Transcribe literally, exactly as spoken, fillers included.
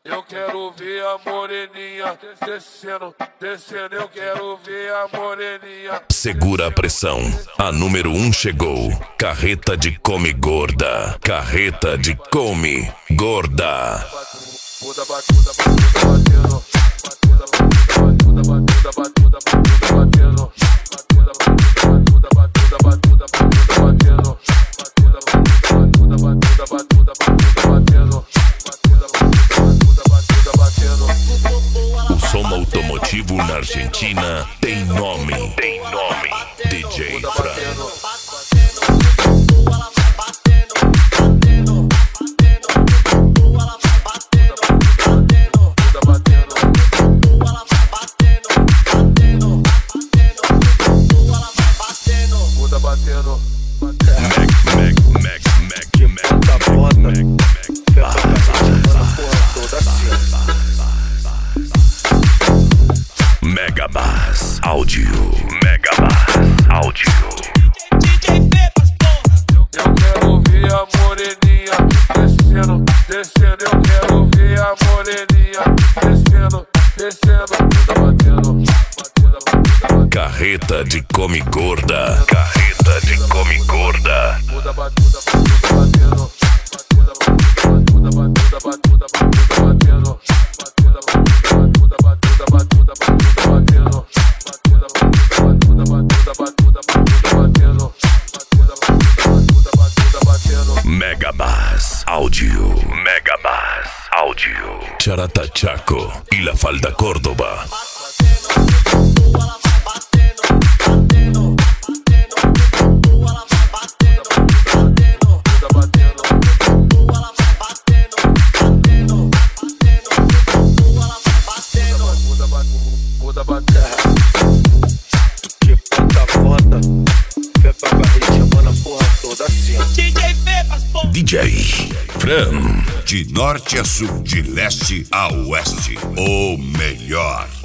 Eu quero ver a moreninha descendo, descendo, eu quero ver a moreninha. Segura a pressão, a número um chegou. Carreta de come gorda, carreta de come gorda. Batuda, batuda, batuda, batendo. Batuda, batuda, batuda, batuda, batuda, batendo. Batuda, batuda, batuda, batuda, batuda, batendo. Batuda, batuda, batuda, batuda, batuda, batendo. O som automotivo na Argentina tem nome, tem nome, D J Fran. Megabass Áudio, Megabass Áudio. Eu quero ver a moreninha descendo, descendo. Eu quero ver a moreninha descendo, descendo. Batendo, batendo. Carreta de come gorda, carreta de come gorda. Batuda, batuda, batuda, batendo. Batuda, batuda, batuda, batuda, batuda, batendo. Batuda, batuda, batuda, batuda, batuda, batendo. Batuda, batuda, batuda, batuda, batuda, batendo. Batuda, batuda, batuda, batendo. Megabass Áudio, Megabass Áudio. Charatachaco y la Falda Córdoba. D J Fran. De norte a sul, de leste a oeste, o melhor.